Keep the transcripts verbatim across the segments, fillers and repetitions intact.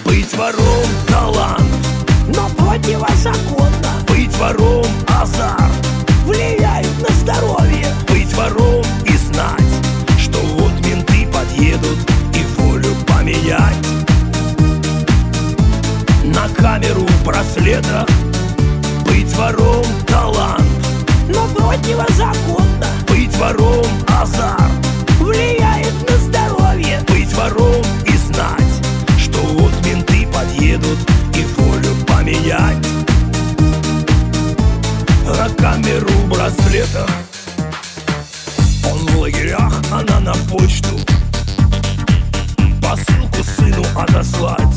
Быть вором — талант, но противозаконно. быть вором — азарт, Влияет на здоровье. быть вором и знать, что вот менты подъедут и волю поменять. На камеру в браслетах. Быть вором — талант, но противозаконно. быть вором — азарт, Влияет на здоровье. быть вором и знать, что вот менты подъедут и волю поменять. На камеру в браслетах. Он в лагерях, она на почту. Посылку сыну отослать.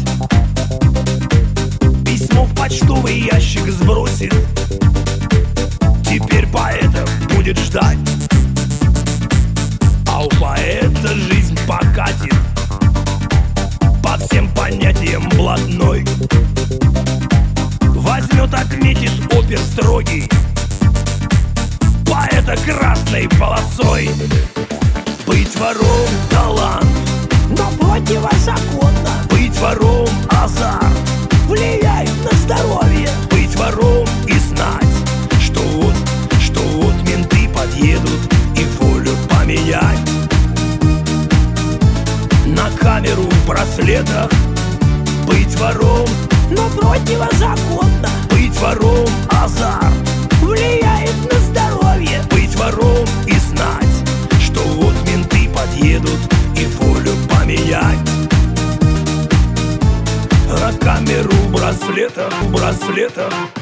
Письмо в почтовый ящик сбросит. Теперь поэта будет ждать. А у поэта жизнь покатит по всем понятиям блатной. Возьмет, отметит опер строгий поэта красной полосой. Быть вором — талант, но противозаконно. быть вором — азарт, Влияет на здоровье. быть вором и знать, что вот, что вот менты подъедут и волю поменять. На камеру в браслетах. Быть вором, но противозаконно. быть вором — азарт, Влияет на здоровье. быть вором и знать, что вот менты подъедут и волю поменять. На камеру в браслетах, в браслетах.